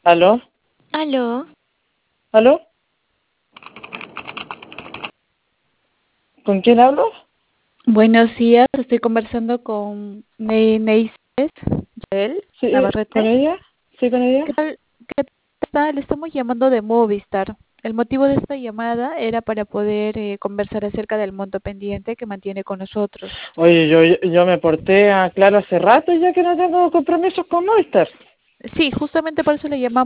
¿Aló? Aló, ¿Aló? ¿Con quién hablo? buenos días. Estoy conversando con Neises Yael Sí, ¿con Navarrete. ella? ¿Sí, con ella? ¿Qué tal? ¿Qué tal está? Le estamos llamando de Movistar. El motivo de esta llamada era para poder conversar acerca del monto pendiente que mantiene con nosotros. Oye, yo me porté a Claro hace rato ya que no tengo compromisos con Movistar. Sí, justamente por eso le llamamos.